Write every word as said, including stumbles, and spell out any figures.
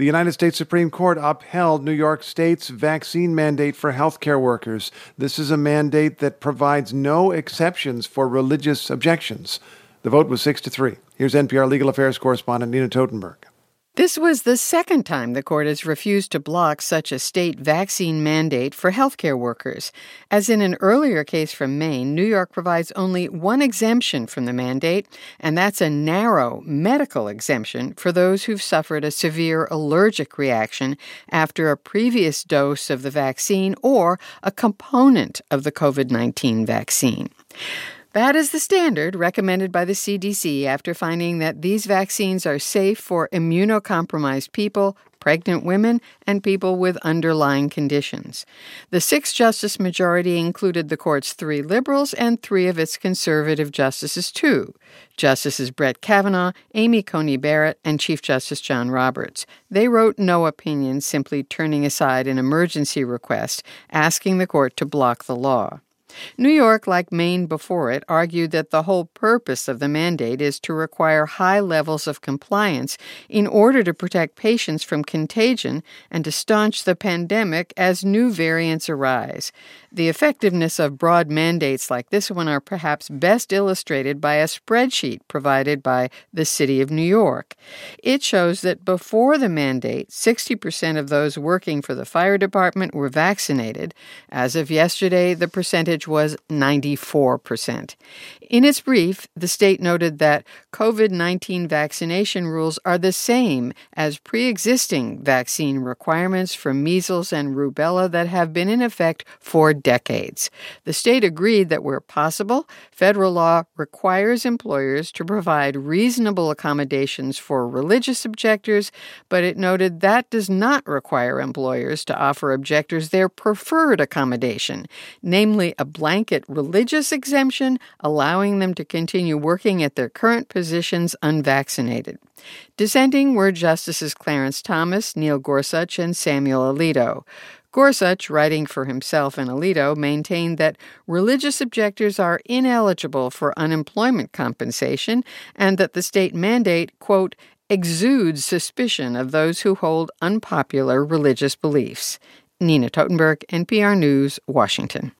The United States Supreme Court upheld New York State's vaccine mandate for healthcare workers. This is a mandate that provides no exceptions for religious objections. The vote was six to three. Here's N P R legal affairs correspondent Nina Totenberg. This was the second time the court has refused to block such a state vaccine mandate for healthcare workers. As in an earlier case from Maine, New York provides only one exemption from the mandate, and that's a narrow medical exemption for those who've suffered a severe allergic reaction after a previous dose of the vaccine or a component of the covid nineteen vaccine. That is the standard recommended by the C D C after finding that these vaccines are safe for immunocompromised people, pregnant women, and people with underlying conditions. The six-justice majority included the court's three liberals and three of its conservative justices, too. Justices Brett Kavanaugh, Amy Coney Barrett, and Chief Justice John Roberts. They wrote no opinion, simply turning aside an emergency request asking the court to block the law. New York, like Maine before it, argued that the whole purpose of the mandate is to require high levels of compliance in order to protect patients from contagion and to staunch the pandemic as new variants arise. The effectiveness of broad mandates like this one are perhaps best illustrated by a spreadsheet provided by the City of New York. It shows that before the mandate, sixty percent of those working for the fire department were vaccinated. As of yesterday, the percentage was ninety-four percent. In its brief, the state noted that covid nineteen vaccination rules are the same as pre-existing vaccine requirements for measles and rubella that have been in effect for decades. The state agreed that where possible, federal law requires employers to provide reasonable accommodations for religious objectors, but it noted that does not require employers to offer objectors their preferred accommodation, namely a blanket religious exemption allowing them to continue working at their current positions unvaccinated. Dissenting were Justices Clarence Thomas, Neil Gorsuch, and Samuel Alito. Gorsuch, writing for himself and Alito, maintained that religious objectors are ineligible for unemployment compensation and that the state mandate, quote, exudes suspicion of those who hold unpopular religious beliefs. Nina Totenberg, N P R News, Washington.